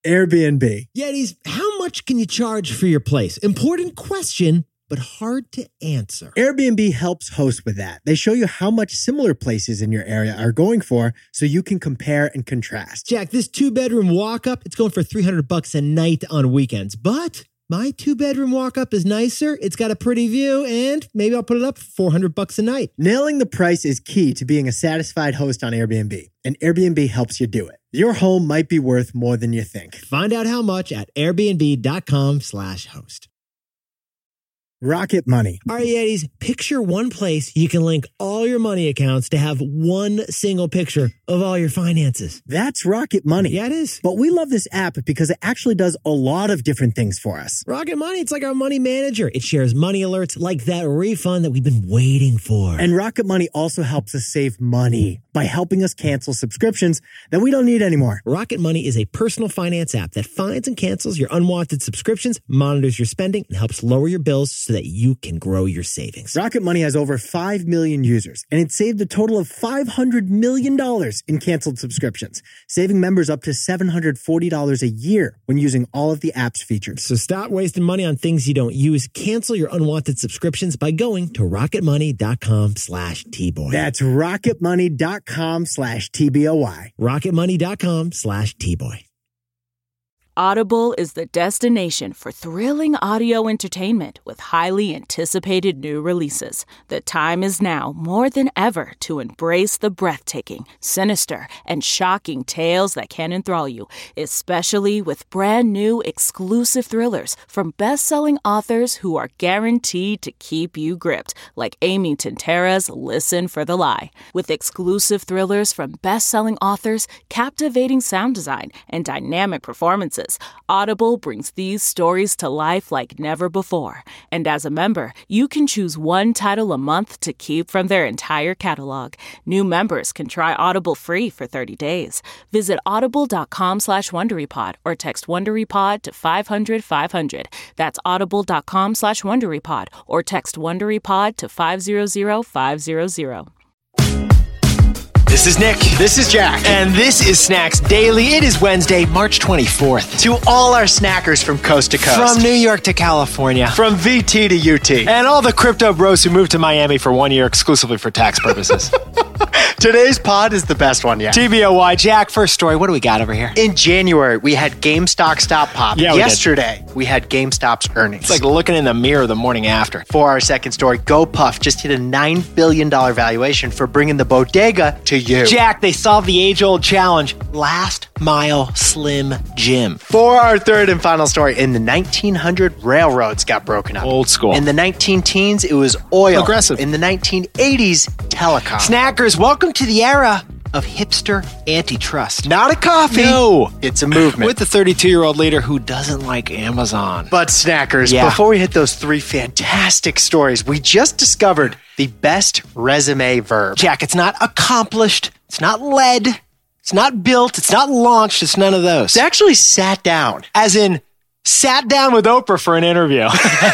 Airbnb. Yetis, how much can you charge for your place? Important question, but hard to answer. Airbnb helps host with that. They show you how much similar places in your area are going for so you can compare and contrast. Jack, this 2-bedroom walk-up, it's going for $300 a night on weekends. But my 2-bedroom walk-up is nicer, it's got a pretty view, and maybe I'll put it up for $400 a night. Nailing the price is key to being a satisfied host on Airbnb, and Airbnb helps you do it. Your home might be worth more than you think. Find out how much at airbnb.com/host. Rocket Money. All right, Yetis, picture one place you can link all your money accounts to have one single picture of all your finances. That's Rocket Money. Yeah, it is. But we love this app because it actually does a lot of different things for us. Rocket Money, it's like our money manager. It shares money alerts like that refund that we've been waiting for. And Rocket Money also helps us save money by helping us cancel subscriptions that we don't need anymore. Rocket Money is a personal finance app that finds and cancels your unwanted subscriptions, monitors your spending, and helps lower your bills so that you can grow your savings. Rocket Money has over 5 million users, and it saved a total of $500 million in canceled subscriptions, saving members up to $740 a year when using all of the app's features. So stop wasting money on things you don't use. Cancel your unwanted subscriptions by going to rocketmoney.com/TBoy. That's rocketmoney.com/TBOY. rocketmoney.com/TBoy. Audible is the destination for thrilling audio entertainment with highly anticipated new releases. The time is now more than ever to embrace the breathtaking, sinister, and shocking tales that can enthrall you, especially with brand new exclusive thrillers from best-selling authors who are guaranteed to keep you gripped, like Amy Tintera's Listen for the Lie. With exclusive thrillers from best-selling authors, captivating sound design, and dynamic performances, Audible brings these stories to life like never before. And as a member, you can choose one title a month to keep from their entire catalog. New members can try Audible free for 30 days. Visit audible.com/WonderyPod or text WonderyPod to 500-500. That's audible.com/WonderyPod or text WonderyPod to 500-500. This is Nick. This is Jack. And this is Snacks Daily. It is Wednesday, March 24th. To all our snackers from coast to coast. From New York to California. From VT to UT. And all the crypto bros who moved to Miami for 1 year exclusively for tax purposes. Today's pod is the best one yet. TBOY. Jack, first story. What do we got over here? In January, we had GameStop stop pop. Yeah, Yesterday, we had GameStop's earnings. It's like looking in the mirror the morning after. For our second story, GoPuff just hit a $9 billion valuation for bringing the bodega to you. Jack, they solved the age-old challenge, last mile Slim Jim. For our third and final story, in the 1900, railroads got broken up. Old school. In the 19-teens, it was oil. Progressive. In the 1980s, telecom. Snackers, welcome to the era of hipster antitrust. Not a coffee. No. It's a movement. With the 32-year-old leader who doesn't like Amazon. But snackers, before we hit those 3 fantastic stories, we just discovered the best resume verb. Jack, it's not accomplished. It's not led. It's not built. It's not launched. It's none of those. It's actually sat down. As in, sat down with Oprah for an interview.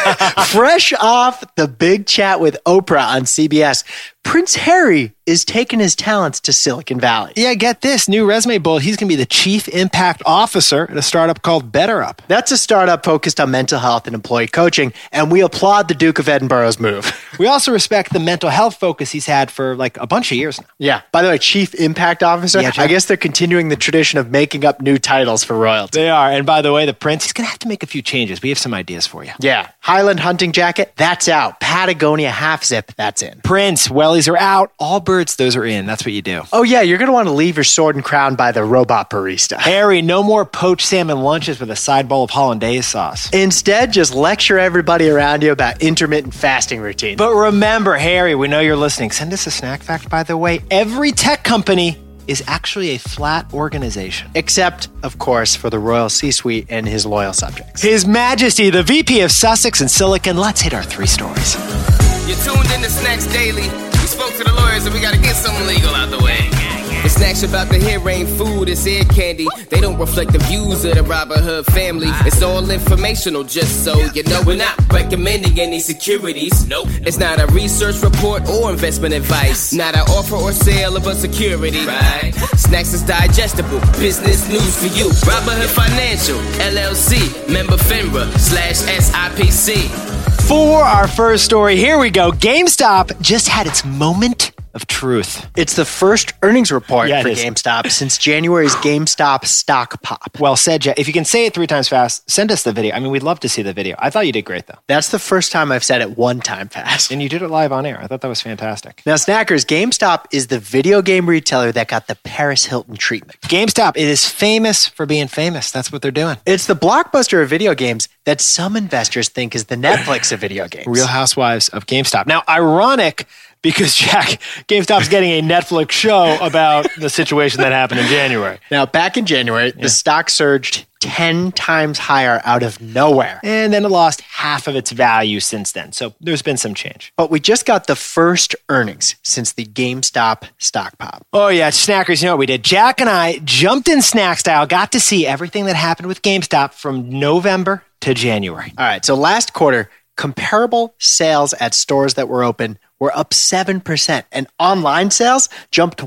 Fresh off the big chat with Oprah on CBS, Prince Harry is taking his talents to Silicon Valley. Yeah, get this. New resume bullet. He's going to be the chief impact officer at a startup called BetterUp. That's a startup focused on mental health and employee coaching, and we applaud the Duke of Edinburgh's move. We also respect the mental health focus he's had for like a bunch of years now. Yeah. By the way, chief impact officer, Yeah, I guess they're continuing the tradition of making up new titles for royalty. They are. And by the way, the prince, he's going to have to make a few changes. We have some ideas for you. Yeah. Highland hunting jacket, that's out. Patagonia half zip, that's in. Prince, wellies are out. All birds, those are in. That's what you do. Oh, yeah, you're going to want to leave your sword and crown by the robot barista. Harry, no more poached salmon lunches with a side bowl of hollandaise sauce. Instead, just lecture everybody around you about intermittent fasting routine. But remember, Harry, we know you're listening. Send us a snack fact, by the way. Every tech company is actually a flat organization. Except, of course, for the royal C-suite and his loyal subjects. His Majesty, the VP of Sussex and Silicon. Let's hit our 3 stories. You're tuned in to Snacks Daily. We spoke to the lawyers and we got to get something legal out the way. The snacks you're about to hear ain't food, it's ear candy. They don't reflect the views of the Robin Hood family. It's all informational, just so you know. We're not recommending any securities. Nope. It's not a research report or investment advice. Not an offer or sale of a security. Right. Snacks is digestible. Business news for you. Robin Hood Financial, LLC, member FINRA/SIPC. For our first story, here we go. GameStop just had its moment of truth. It's the first earnings report Yeah, for it is. GameStop since January's GameStop stock pop. Well said, Jeff. If you can say it 3 times fast, send us the video. I mean, we'd love to see the video. I thought you did great, though. That's the first time I've said it one time fast. And you did it live on air. I thought that was fantastic. Now, Snackers, GameStop is the video game retailer that got the Paris Hilton treatment. GameStop, it is famous for being famous. That's what they're doing. It's the Blockbuster of video games that some investors think is the Netflix of video games. Real Housewives of GameStop. Now, ironic, because, Jack, GameStop's getting a Netflix show about the situation that happened in January. Now, back in January, the stock surged 10 times higher out of nowhere. And then it lost half of its value since then. So there's been some change. But we just got the first earnings since the GameStop stock pop. Oh, yeah, Snackers, you know what we did? Jack and I jumped in snack style, got to see everything that happened with GameStop from November to January. All right, so last quarter, comparable sales at stores that were open were up 7%, and online sales jumped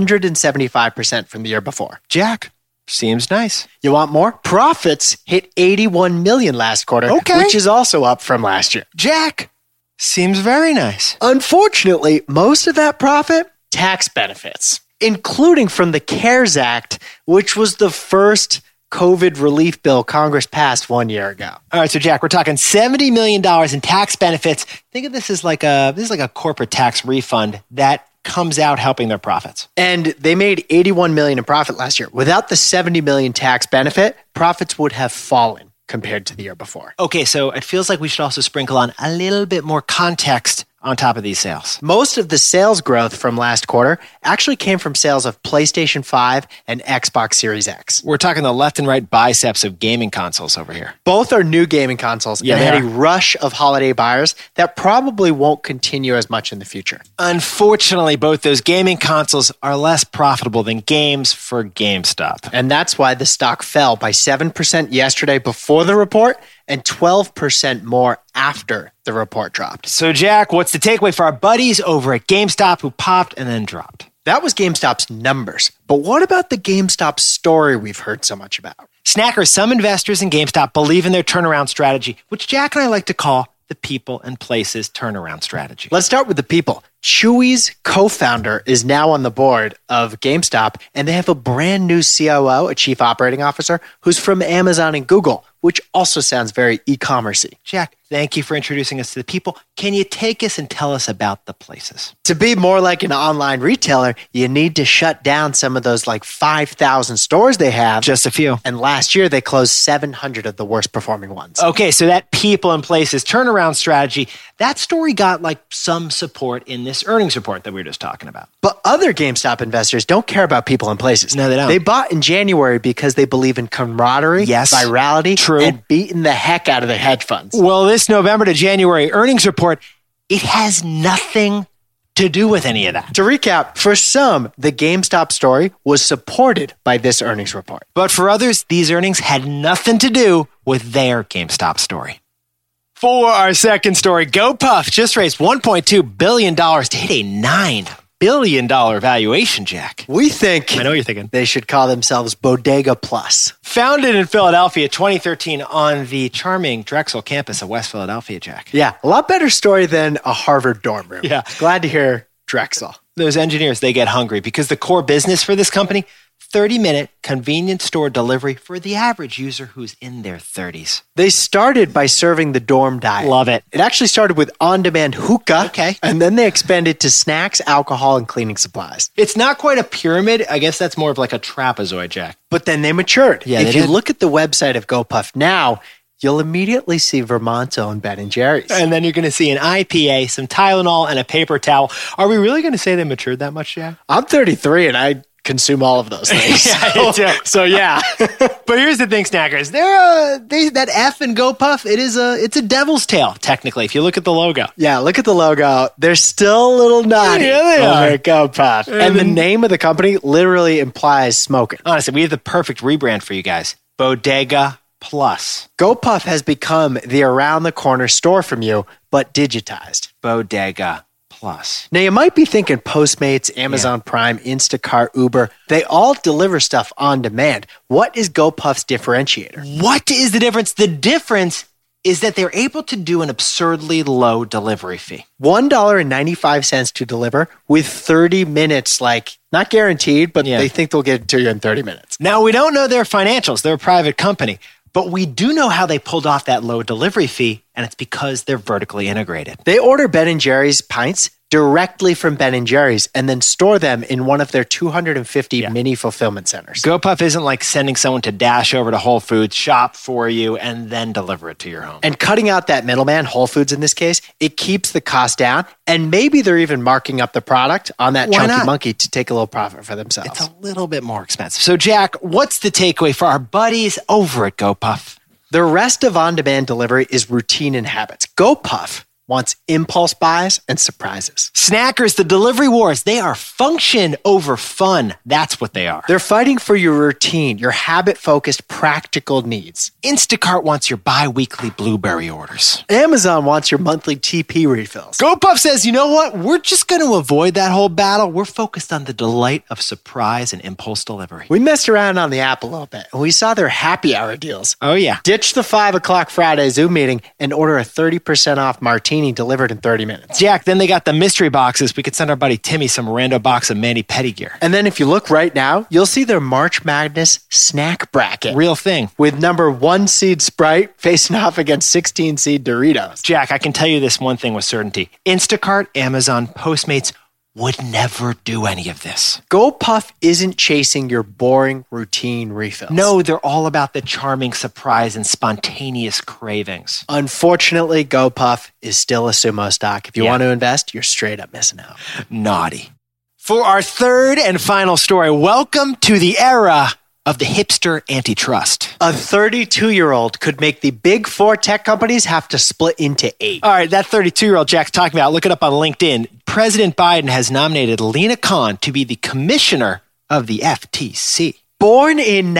175% from the year before. Jack, seems nice. You want more? Profits hit $81 million last quarter, which is also up from last year. Jack, seems very nice. Unfortunately, most of that profit, tax benefits, including from the CARES Act, which was the first COVID relief bill Congress passed 1 year ago. All right, so Jack, we're talking $70 million in tax benefits. Think of this as like a corporate tax refund that comes out helping their profits. And they made $81 million in profit last year. Without the $70 million tax benefit, profits would have fallen compared to the year before. Okay, so it feels like we should also sprinkle on a little bit more context on top of these sales. Most of the sales growth from last quarter actually came from sales of PlayStation 5 and Xbox Series X. We're talking the left and right biceps of gaming consoles over here. Both are new gaming consoles and had a rush of holiday buyers that probably won't continue as much in the future. Unfortunately, both those gaming consoles are less profitable than games for GameStop. And that's why the stock fell by 7% yesterday before the report and 12% more after the report dropped. So, Jack, what's the takeaway for our buddies over at GameStop who popped and then dropped? That was GameStop's numbers. But what about the GameStop story we've heard so much about? Snackers, some investors in GameStop believe in their turnaround strategy, which Jack and I like to call the people and places turnaround strategy. Let's start with the people. Chewy's co-founder is now on the board of GameStop, and they have a brand new COO, a chief operating officer, who's from Amazon and Google, which also sounds very e-commerce-y. Jack, thank you for introducing us to the people. Can you take us and tell us about the places? To be more like an online retailer, you need to shut down some of those like 5,000 stores they have. Just a few. And last year, they closed 700 of the worst performing ones. Okay, so that people and places turnaround strategy, that story got like some support in this earnings report that we were just talking about. But other GameStop investors don't care about people and places. No, they don't. They bought in January because they believe in camaraderie, virality, and beating the heck out of their hedge funds. Well, this November to January earnings report, it has nothing to do with any of that. To recap, for some, the GameStop story was supported by this earnings report. But for others, these earnings had nothing to do with their GameStop story. For our second story, GoPuff just raised $1.2 billion to hit a $9 billion valuation, Jack. We think, I know what you're thinking, they should call themselves Bodega Plus. Founded in Philadelphia 2013 on the charming Drexel campus of West Philadelphia, Jack. Yeah, a lot better story than a Harvard dorm room. Yeah. Glad to hear Drexel. Those engineers, they get hungry because the core business for this company, 30-minute convenience store delivery for the average user who's in their 30s. They started by serving the dorm diet. Love it. It actually started with on-demand hookah. Okay. And then they expanded to snacks, alcohol, and cleaning supplies. It's not quite a pyramid. I guess that's more of like a trapezoid, Jack. But then they matured. Yeah, if you look at the website of GoPuff now, you'll immediately see Vermont's own Ben & Jerry's. And then you're going to see an IPA, some Tylenol, and a paper towel. Are we really going to say they matured that much, Jack? I'm 33, and I consume all of those things. Yeah, so yeah. But here's the thing, snackers. That F in GoPuff, it's a devil's tail, technically, if you look at the logo. Yeah, look at the logo. They're still a little naughty. Yeah, they are. Over at GoPuff. And the name of the company literally implies smoking. Honestly, we have the perfect rebrand for you guys. Bodega Plus. GoPuff has become the around-the-corner store from you, but digitized. Bodega Plus. Now, you might be thinking Postmates, Amazon Prime, Instacart, Uber, they all deliver stuff on demand. What is GoPuff's differentiator? What is the difference? The difference is that they're able to do an absurdly low delivery fee. $1.95 to deliver with 30 minutes, like not guaranteed, but they think they'll get it to you in 30 minutes. Now, we don't know their financials. They're a private company. But we do know how they pulled off that low delivery fee, and it's because they're vertically integrated. They order Ben & Jerry's pints directly from Ben & Jerry's and then store them in one of their 250 mini fulfillment centers. GoPuff isn't like sending someone to dash over to Whole Foods, shop for you, and then deliver it to your home. And cutting out that middleman, Whole Foods in this case, it keeps the cost down, and maybe they're even marking up the product on that chunky monkey to take a little profit for themselves. It's a little bit more expensive. So, Jack, what's the takeaway for our buddies over at GoPuff? The rest of on-demand delivery is routine and habits. GoPuff wants impulse buys and surprises. Snackers, the delivery wars, they are function over fun. That's what they are. They're fighting for your routine, your habit-focused, practical needs. Instacart wants your bi-weekly blueberry orders. Amazon wants your monthly TP refills. GoPuff says, you know what? We're just going to avoid that whole battle. We're focused on the delight of surprise and impulse delivery. We messed around on the app a little bit, and we saw their happy hour deals. Oh, yeah. Ditch the 5 o'clock Friday Zoom meeting and order a 30% off martini delivered in 30 minutes. Jack, then they got the mystery boxes. We could send our buddy Timmy some rando box of Manny Petty gear. And then if you look right now, you'll see their March Madness snack bracket. Real thing. With number 1 seed Sprite facing off against 16 seed Doritos. Jack, I can tell you this one thing with certainty. Instacart, Amazon, Postmates would never do any of this. GoPuff isn't chasing your boring routine refills. No, they're all about the charming surprise and spontaneous cravings. Unfortunately, GoPuff is still a sumo stock. If you want to invest, you're straight up missing out. Naughty. For our third and final story, welcome to the era of the hipster antitrust. A 32-year-old could make the big 4 tech companies have to split into 8. All right, that 32-year-old Jack's talking about, look it up on LinkedIn. President Biden has nominated Lena Khan to be the commissioner of the FTC. Born in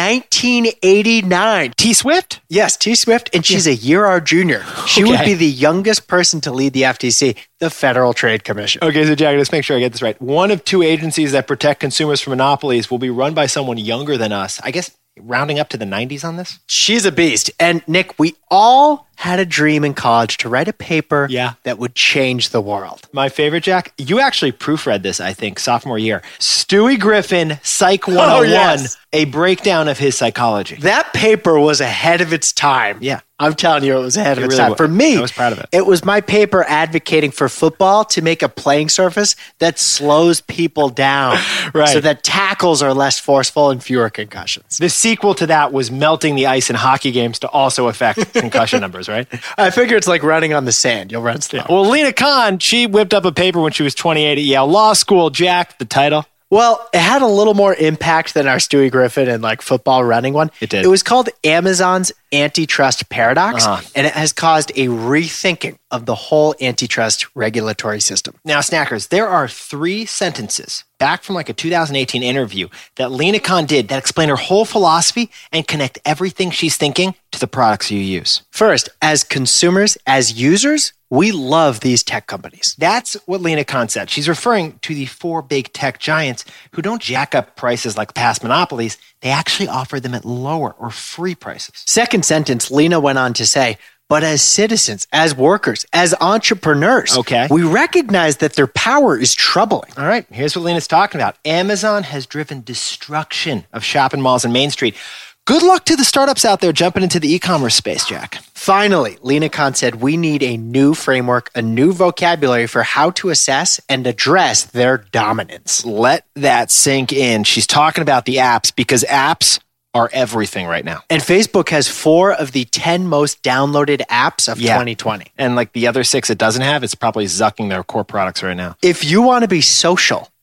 1989. T-Swift? Yes, T-Swift, and she's a year our junior. She would be the youngest person to lead the FTC, the Federal Trade Commission. Okay, so Jack, let's make sure I get this right. One of 2 agencies that protect consumers from monopolies will be run by someone younger than us. I guess rounding up to the 90s on this? She's a beast. And Nick, we all had a dream in college to write a paper that would change the world. My favorite, Jack, you actually proofread this, I think, sophomore year. Stewie Griffin, Psych 101, a breakdown of his psychology. That paper was ahead of its time. Yeah. I'm telling you, it was ahead of its really time. For me, I was proud of it. It was my paper advocating for football to make a playing surface that slows people down so that tackles are less forceful and fewer concussions. The sequel to that was melting the ice in hockey games to also affect concussion numbers, right? I figure it's like running on the sand. You'll run slow. Well, Lena Khan, she whipped up a paper when she was 28 at Yale Law School. Jack, the title? Well, it had a little more impact than our Stewie Griffin and like football running one. It did. It was called Amazon's Antitrust Paradox, and it has caused a rethinking of the whole antitrust regulatory system. Now, snackers, there are 3 sentences back from like a 2018 interview that Lena Khan did that explain her whole philosophy and connect everything she's thinking to the products you use. First, as consumers, as users, we love these tech companies. That's what Lena Khan said. She's referring to the 4 big tech giants who don't jack up prices like past monopolies. They actually offer them at lower or free prices. Second sentence, Lena went on to say, but as citizens, as workers, as entrepreneurs, we recognize that their power is troubling. All right, here's what Lena's talking about. Amazon has driven destruction of shopping malls and Main Street. Good luck to the startups out there jumping into the e-commerce space, Jack. Finally, Lena Khan said we need a new framework, a new vocabulary for how to assess and address their dominance. Let that sink in. She's talking about the apps because apps are everything right now. And Facebook has 4 of the 10 most downloaded apps of 2020. And like the other 6 it doesn't have, it's probably zucking their core products right now. If you want to be social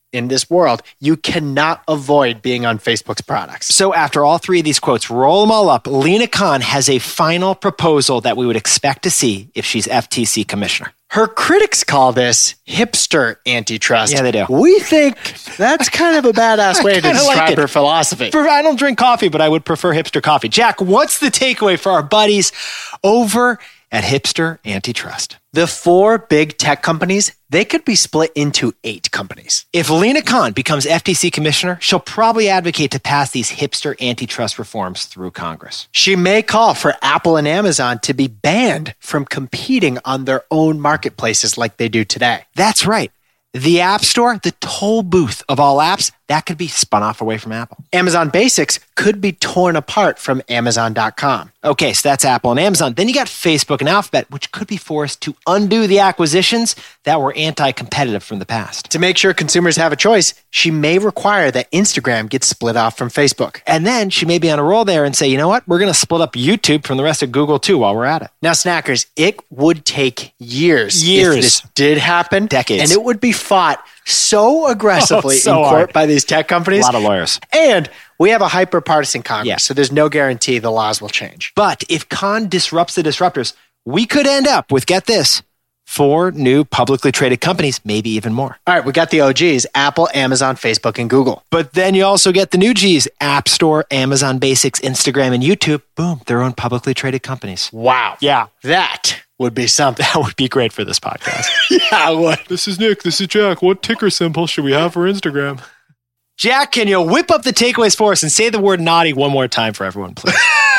in this world, you cannot avoid being on Facebook's products. So after all three of these quotes, roll them all up, Lina Khan has a final proposal that we would expect to see if she's FTC commissioner. Her critics call this hipster antitrust. Yeah, they do. We think that's kind of a badass way to describe her philosophy. I don't drink coffee, but I would prefer hipster coffee. Jack, what's the takeaway for our buddies over at Hipster Antitrust? The 4 big tech companies, they could be split into 8 companies. If Lina Khan becomes FTC commissioner, she'll probably advocate to pass these hipster antitrust reforms through Congress. She may call for Apple and Amazon to be banned from competing on their own marketplaces like they do today. That's right. The App Store, the toll booth of all apps, that could be spun off away from Apple. Amazon Basics could be torn apart from Amazon.com. Okay, so that's Apple and Amazon. Then you got Facebook and Alphabet, which could be forced to undo the acquisitions that were anti-competitive from the past. To make sure consumers have a choice, she may require that Instagram gets split off from Facebook. And then she may be on a roll there and say, you know what? We're going to split up YouTube from the rest of Google too while we're at it. Now, Snackers, it would take years if this did happen. Decades. And it would be fought so aggressively in court by these tech companies. A lot of lawyers. And we have a hyper-partisan Congress, Yeah. so there's no guarantee the laws will change. But if Khan disrupts the disruptors, we could end up with, get this, 4 new publicly traded companies, maybe even more. All right, we got the OGs, Apple, Amazon, Facebook, and Google. But then you also get the new Gs, App Store, Amazon Basics, Instagram, and YouTube. Boom, their own publicly traded companies. Wow. Yeah. That would be something. That would be great for this podcast. Yeah, it would. This is Nick. This is Jack. What ticker symbol should we have for Instagram? Jack, can you whip up the takeaways for us and say the word naughty one more time for everyone, please?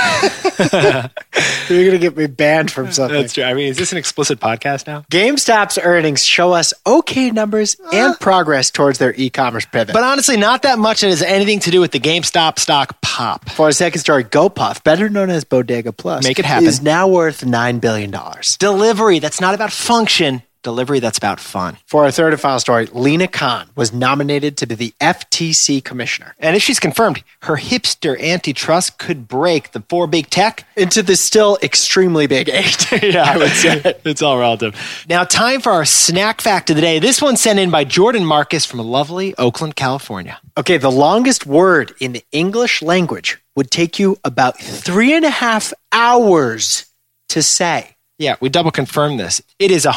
You're going to get me banned from something. That's true. I mean, is this an explicit podcast now? GameStop's earnings show us okay numbers and progress towards their e-commerce pivot. But honestly, not that much that has anything to do with the GameStop stock pop. For our second story, GoPuff, better known as Bodega Plus, Make it happen. is now worth $9 billion. Delivery, that's not about function. Delivery, that's about fun. For our third and final story, Lina Khan was nominated to be the FTC commissioner. And if she's confirmed, her hipster antitrust could break the 4 big tech Into the still extremely big 8. Yeah, I would say it's all relative. Now, time for our snack fact of the day. This one's sent in by Jordan Marcus from lovely Oakland, California. Okay, the longest word in the English language would take you about 3.5 hours to say. Yeah, we double confirmed this. It is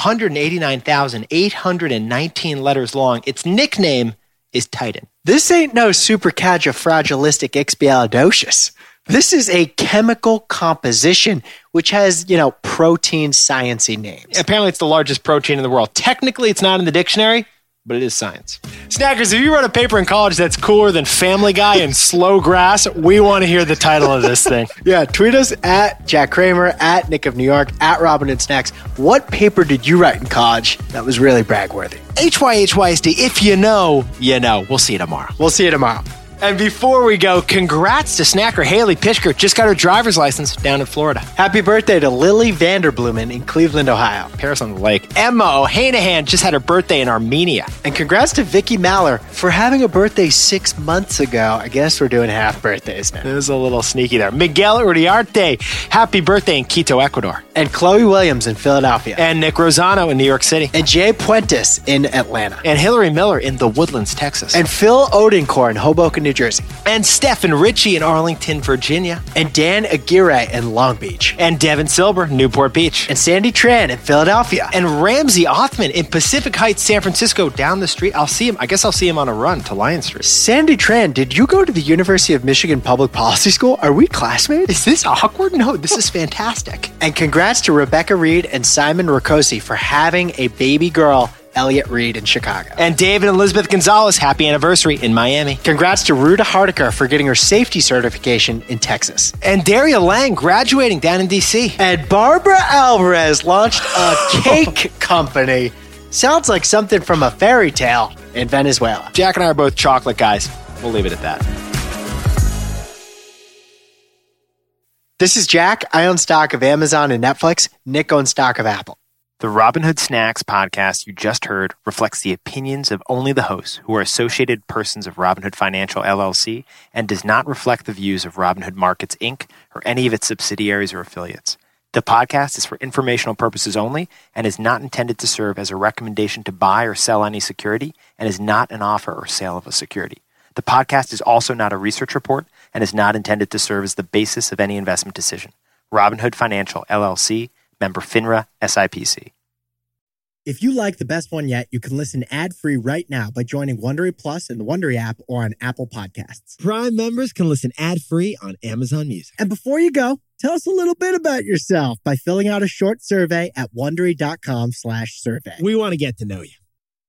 189,819 letters long. Its nickname is Titan. This ain't no supercalifragilisticexpialidocious. This is a chemical composition which has, protein sciencey names. Apparently, it's the largest protein in the world. Technically, it's not in the dictionary, but it is science. Snackers, if you wrote a paper in college that's cooler than Family Guy and Slow Grass, we want to hear the title of this thing. Yeah, tweet us at Jack Kramer, at Nick of New York, at Robin and Snacks. What paper did you write in college that was really bragworthy? HYHYSD, if you know, you know. We'll see you tomorrow. We'll see you tomorrow. And before we go, congrats to snacker Haley Pishker. Just got her driver's license down in Florida. Happy birthday to Lily Vanderblumen in Cleveland, Ohio. Paris on the Lake. Emma O'Hanahan just had her birthday in Armenia. And congrats to Vicky Maller for having a birthday 6 months ago. I guess we're doing half birthdays now. It was a little sneaky there. Miguel Uriarte, happy birthday in Quito, Ecuador. And Chloe Williams in Philadelphia. And Nick Rosano in New York City. And Jay Puentes in Atlanta. And Hillary Miller in the Woodlands, Texas. And Phil Odencore in Hoboken, New Jersey. And Stephen Ritchie in Arlington, Virginia. And Dan Aguirre in Long Beach. And Devin Silber, Newport Beach. And Sandy Tran in Philadelphia. And Ramsey Othman in Pacific Heights, San Francisco, down the street. I'll see him on a run to Lion Street. Sandy Tran, did you go to the University of Michigan Public Policy School? Are we classmates? Is this awkward? No, this is fantastic. And congrats to Rebecca Reed and Simon Ricosi for having a baby girl, Elliot Reed, in Chicago. And David and Elizabeth Gonzalez, happy anniversary in Miami. Congrats to Ruta Hardiker for getting her safety certification in Texas. And Daria Lang graduating down in D.C. And Barbara Alvarez launched a cake company. Sounds like something from a fairy tale in Venezuela. Jack and I are both chocolate guys. We'll leave it at that. This is Jack. I own stock of Amazon and Netflix. Nick owns stock of Apple. The Robinhood Snacks podcast you just heard reflects the opinions of only the hosts who are associated persons of Robinhood Financial LLC and does not reflect the views of Robinhood Markets, Inc. or any of its subsidiaries or affiliates. The podcast is for informational purposes only and is not intended to serve as a recommendation to buy or sell any security and is not an offer or sale of a security. The podcast is also not a research report and is not intended to serve as the basis of any investment decision. Robinhood Financial, LLC, member FINRA, SIPC. If you like The Best One Yet, you can listen ad-free right now by joining Wondery Plus in the Wondery app or on Apple Podcasts. Prime members can listen ad-free on Amazon Music. And before you go, tell us a little bit about yourself by filling out a short survey at Wondery.com/survey. We want to get to know you.